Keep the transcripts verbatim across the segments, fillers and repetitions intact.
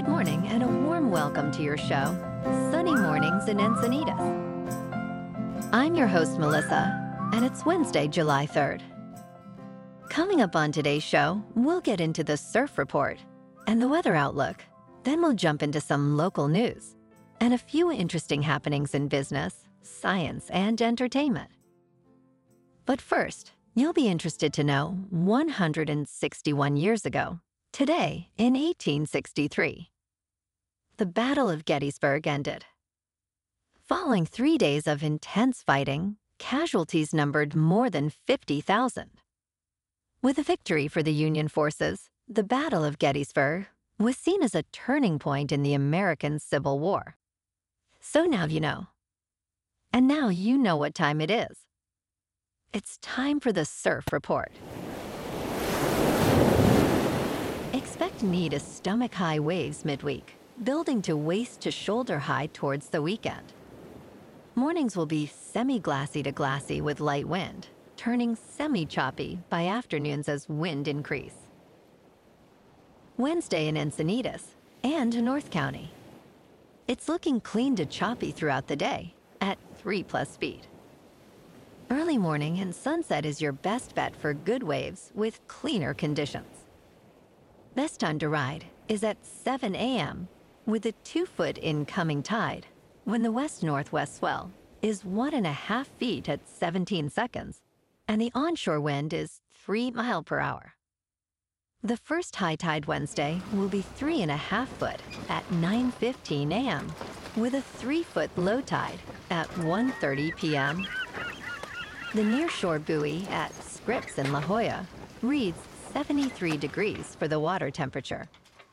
Good morning and a warm welcome to your show, Sunny Mornings in Encinitas. I'm your host, Melissa, and it's Wednesday, July third. Coming up on today's show, we'll get into the surf report and the weather outlook. Then we'll jump into some local news and a few interesting happenings in business, science, and entertainment. But first, you'll be interested to know one hundred sixty-one years ago, today in eighteen sixty-three, the Battle of Gettysburg ended. Following three days of intense fighting, casualties numbered more than fifty thousand. With a victory for the Union forces, the Battle of Gettysburg was seen as a turning point in the American Civil War. So now you know. And now you know what time it is. It's time for the surf report. Expect knee to stomach-high waves midweek, building to waist to shoulder high towards the weekend. Mornings will be semi-glassy to glassy with light wind, turning semi-choppy by afternoons as wind increase. Wednesday in Encinitas and North County. It's looking clean to choppy throughout the day at three plus feet. Early morning and sunset is your best bet for good waves with cleaner conditions. Best time to ride is at seven a.m. with a two-foot incoming tide when the west-northwest swell is one and a half feet at seventeen seconds and the onshore wind is three mile per hour. The first high tide Wednesday will be three and a half foot at nine fifteen a.m. with a three-foot low tide at one thirty p.m. The nearshore buoy at Scripps in La Jolla reads seventy-three degrees for the water temperature.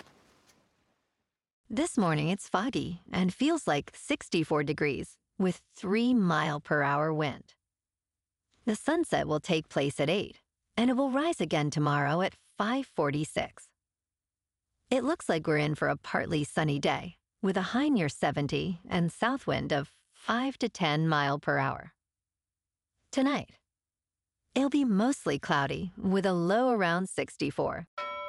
This morning it's foggy and feels like sixty-four degrees with three mile per hour wind. The sunset will take place at eight, and it will rise again tomorrow at five forty-six. It looks like we're in for a partly sunny day with a high near seventy and south wind of five to ten mile per hour. Tonight, it'll be mostly cloudy with a low around sixty-four.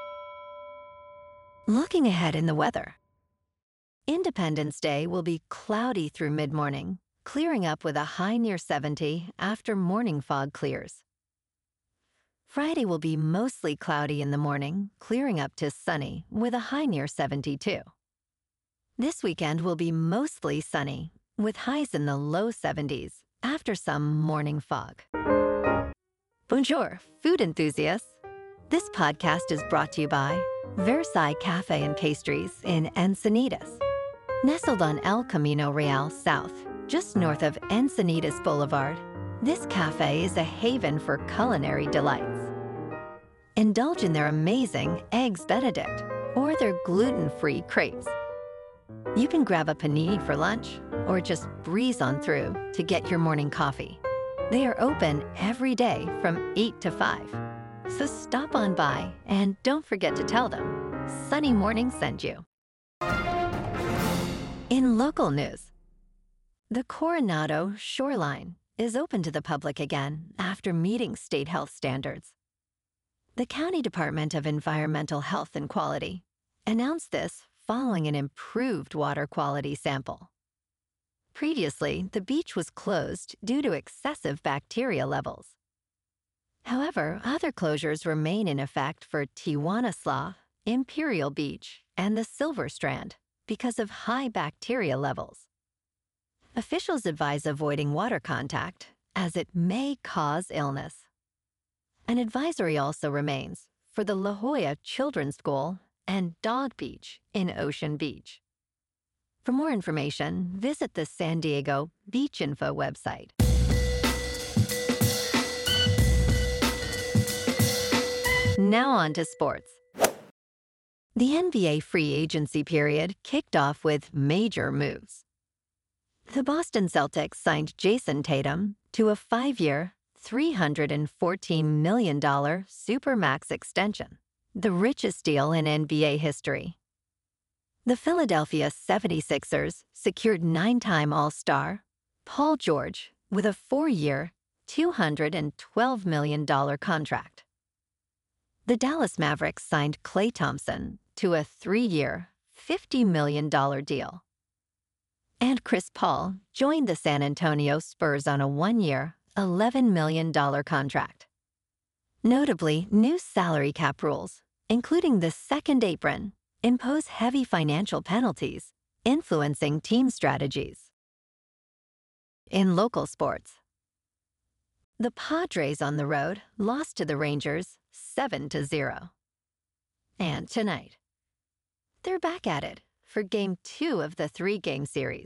Looking ahead in the weather. Independence Day will be cloudy through mid-morning, clearing up with a high near seventy after morning fog clears. Friday will be mostly cloudy in the morning, clearing up to sunny with a high near seventy-two. This weekend will be mostly sunny with highs in the low seventies after some morning fog. Bonjour, food enthusiasts. This podcast is brought to you by Versailles Cafe and Pastries in Encinitas. Nestled on El Camino Real South, just north of Encinitas Boulevard, this cafe is a haven for culinary delights. Indulge in their amazing Eggs Benedict or their gluten-free crepes. You can grab a panini for lunch or just breeze on through to get your morning coffee. They are open every day from eight to five. So stop on by and don't forget to tell them Sunny Morning sent you. In local news, the Coronado Shoreline is open to the public again after meeting state health standards. The County Department of Environmental Health and Quality announced this following an improved water quality sample. Previously, the beach was closed due to excessive bacteria levels. However, other closures remain in effect for Tijuana Slough, Imperial Beach, and the Silver Strand because of high bacteria levels. Officials advise avoiding water contact as it may cause illness. An advisory also remains for the La Jolla Children's School and Dog Beach in Ocean Beach. For more information, visit the San Diego Beach Info website. Now on to sports. The N B A free agency period kicked off with major moves. The Boston Celtics signed Jason Tatum to a five-year, three hundred fourteen million dollars Supermax extension, the richest deal in N B A history. The Philadelphia seventy-sixers secured nine-time All-Star Paul George with a four-year, two hundred twelve million dollars contract. The Dallas Mavericks signed Klay Thompson to a three-year, fifty million dollars deal. And Chris Paul joined the San Antonio Spurs on a one-year, eleven million dollars contract. Notably, new salary cap rules, including the second apron, impose heavy financial penalties, influencing team strategies. In local sports, the Padres on the road lost to the Rangers seven to zero. And tonight, they're back at it for Game two of the three-game series.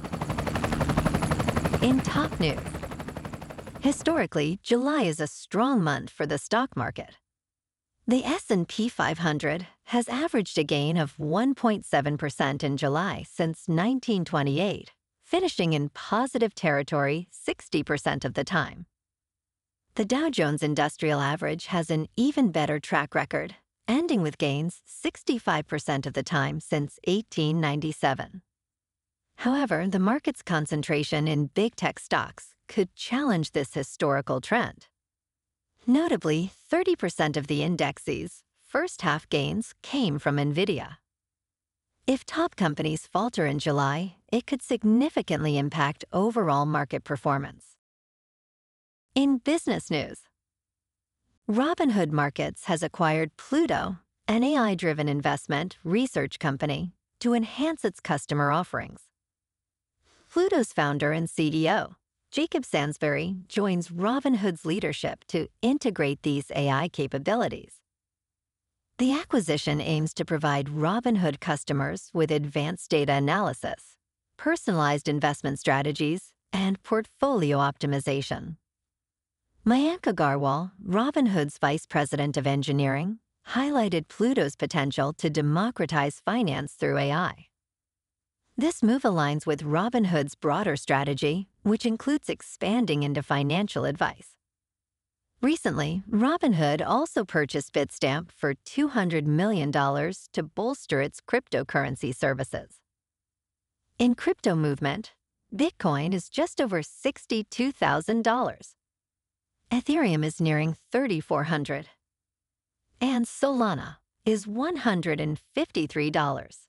In top news, historically, July is a strong month for the stock market. The S and P five hundred has averaged a gain of one point seven percent in July since nineteen twenty-eight, finishing in positive territory sixty percent of the time. The Dow Jones Industrial Average has an even better track record, ending with gains sixty-five percent of the time since eighteen ninety-seven. However, the market's concentration in big tech stocks could challenge this historical trend. Notably, thirty percent of the index's first-half gains came from NVIDIA. If top companies falter in July, it could significantly impact overall market performance. In business news, Robinhood Markets has acquired Pluto, an A I-driven investment research company, to enhance its customer offerings. Pluto's founder and C E O, Jacob Sansbury, joins Robinhood's leadership to integrate these A I capabilities. The acquisition aims to provide Robinhood customers with advanced data analysis, personalized investment strategies, and portfolio optimization. Mayank Agarwal, Robinhood's Vice President of Engineering, highlighted Pluto's potential to democratize finance through A I. This move aligns with Robinhood's broader strategy, which includes expanding into financial advice. Recently, Robinhood also purchased Bitstamp for two hundred million dollars to bolster its cryptocurrency services. In crypto movement, Bitcoin is just over sixty-two thousand dollars. Ethereum is nearing three thousand four hundred dollars. And Solana is one hundred fifty-three dollars.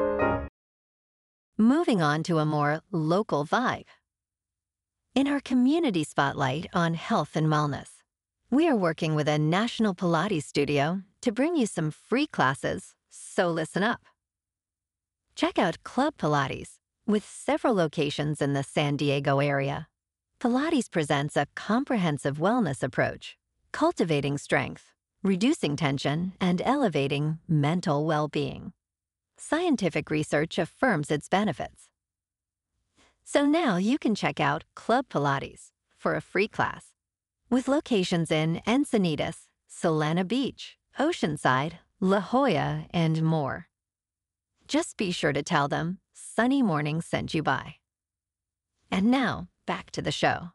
Moving on to a more local vibe. In our community spotlight on health and wellness, we are working with a national Pilates studio to bring you some free classes, so listen up. Check out Club Pilates, with several locations in the San Diego area. Pilates presents a comprehensive wellness approach, cultivating strength, reducing tension, and elevating mental well-being. Scientific research affirms its benefits. So now you can check out Club Pilates for a free class, with locations in Encinitas, Solana Beach, Oceanside, La Jolla, and more. Just be sure to tell them Sunny Morning sent you by. And now, back to the show.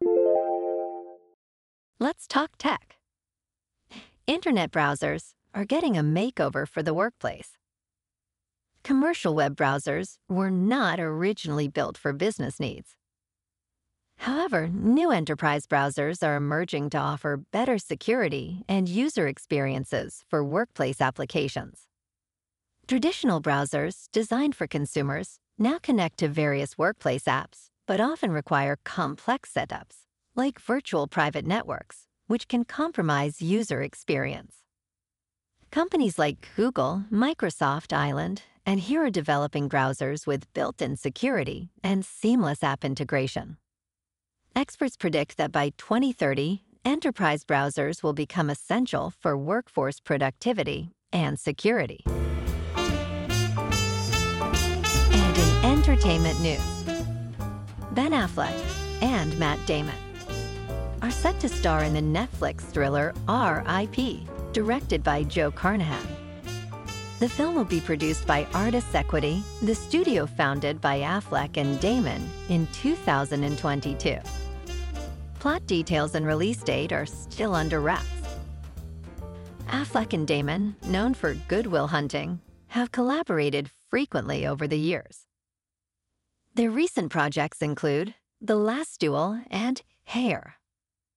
Let's talk tech. Internet browsers are getting a makeover for the workplace. Commercial web browsers were not originally built for business needs. However, new enterprise browsers are emerging to offer better security and user experiences for workplace applications. Traditional browsers designed for consumers now connect to various workplace apps, but often require complex setups, like virtual private networks, which can compromise user experience. Companies like Google, Microsoft, Island, and here are developing browsers with built-in security and seamless app integration. Experts predict that by twenty thirty, enterprise browsers will become essential for workforce productivity and security. And in entertainment news, Ben Affleck and Matt Damon are set to star in the Netflix thriller R I P, directed by Joe Carnahan. The film will be produced by Artists Equity, the studio founded by Affleck and Damon in two thousand twenty-two. Plot details and release date are still under wraps. Affleck and Damon, known for Good Will Hunting, have collaborated frequently over the years. Their recent projects include The Last Duel and Hair.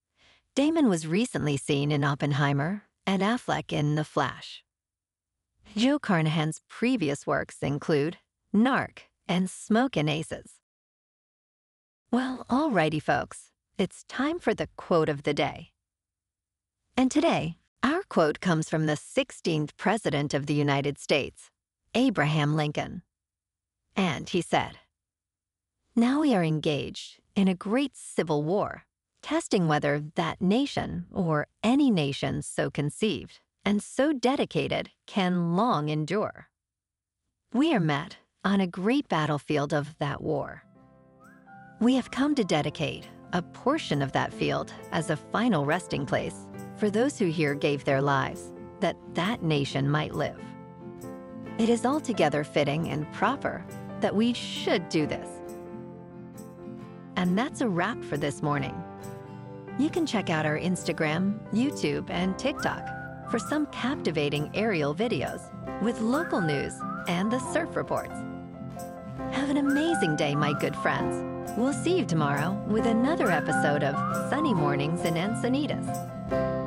Damon was recently seen in Oppenheimer and Affleck in The Flash. Joe Carnahan's previous works include Narc and Smokin' Aces. Well, alrighty, folks, it's time for the quote of the day. And today, our quote comes from the sixteenth President of the United States, Abraham Lincoln. And he said, "Now we are engaged in a great civil war, testing whether that nation, or any nation so conceived and so dedicated, can long endure. We are met on a great battlefield of that war. We have come to dedicate a portion of that field as a final resting place for those who here gave their lives, that that nation might live. It is altogether fitting and proper that we should do this." And that's a wrap for this morning. You can check out our Instagram, YouTube, and TikTok for some captivating aerial videos with local news and the surf reports. Have an amazing day, my good friends. We'll see you tomorrow with another episode of Sunny Mornings in Encinitas.